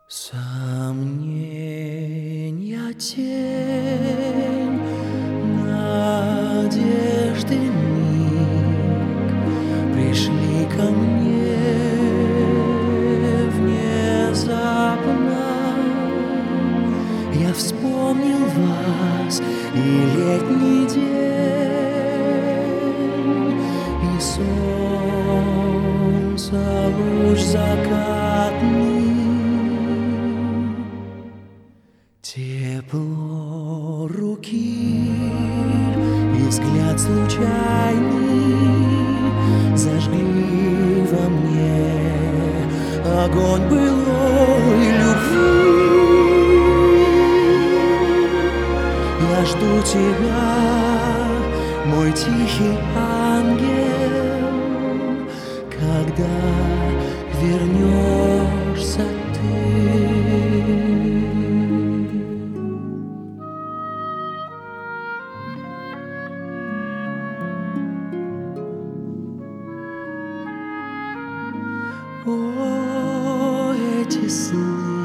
Сомненья тень, надежды миг пришли ко мне внезапно. Я вспомнил вас и летний день, и солнце луч закатный. Тепло руки и взгляд случайный зажгли во мне огонь былой любви. Я жду тебя, мой тихий ангел, когда вернешься ты. О, эти сны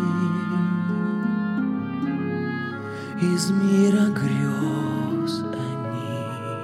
из мира грез они.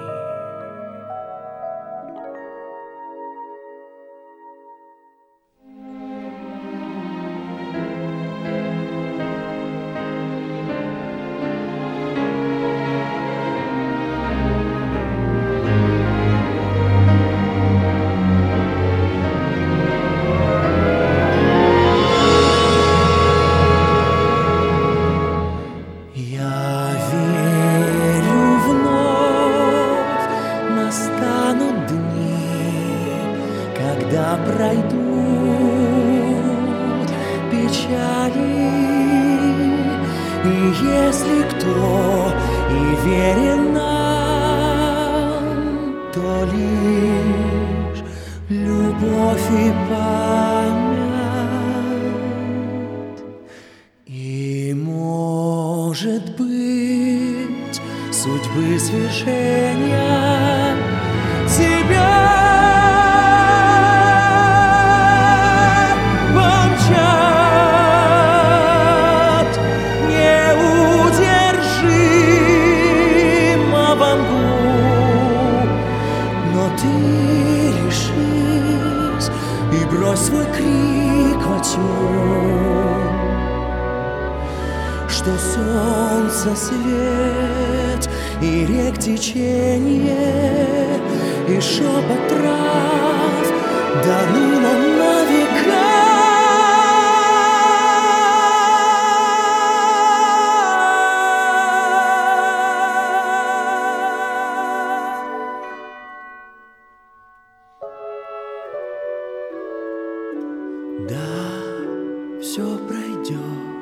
Настанут дни, когда пройдут печали, и если кто и верен нам, то лишь любовь и память. И, может быть, судьбы свершения тебя помчат неудержимо во мглу, но ты решись и брось свой крик во тьму, что солнце свет и рек течение, и шепот трав даны нам на века. Да, все пройдет.